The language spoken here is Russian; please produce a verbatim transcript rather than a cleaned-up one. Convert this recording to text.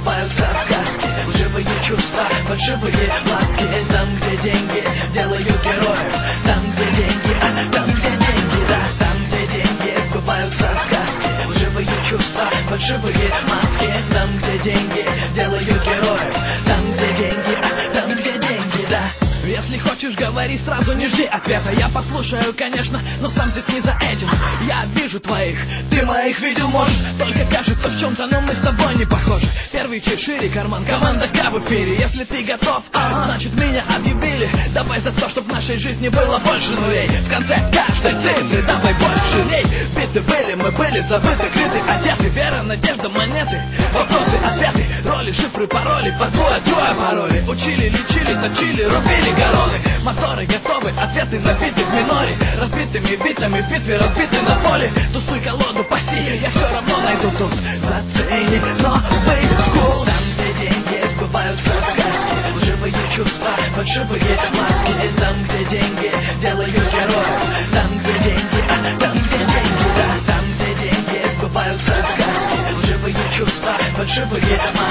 сбываются сказки, лживые чувства, фальшивые ласки. Там, где деньги делают героев, там, где деньги, а там, где деньги, да, там, где деньги сбываются сказки, лживые чувства, фальшивые маски. Там, где деньги делают героев, там, где деньги, а там, где деньги, да. Если хочешь, говори сразу, не жди ответа. Я послушаю, конечно, но сам здесь не за этим. Я вижу твоих, ты моих видел, может. Только кажется в чем-то, но мы с тобой не похожи. Первый чей шире карман, команда К в эфире. Если ты готов, ага, значит меня объявили. Давай за то, чтоб в нашей жизни было больше нулей. В конце каждой цифры давай больше лей. Биты были, мы были забыты, крыты, одеты. Вера, надежда, монеты, вопросы, ответы, роли, шифры, пароли, по двое, трое пароли. Учили, лечили, точили, рубили городы. Моторы готовы, ответы набиты в миноре. Разбитыми битами в битве, разбиты на поле. Тусуй колоду, пасти, я все равно найду тут. Зацени новый вкус. Там, где деньги сбываются сказки, лживые чувства, фальшивые маски. Там, где деньги делают героев, там, где деньги, а там, где деньги, да. Там, где деньги сбываются сказки, лживые чувства, фальшивые маски.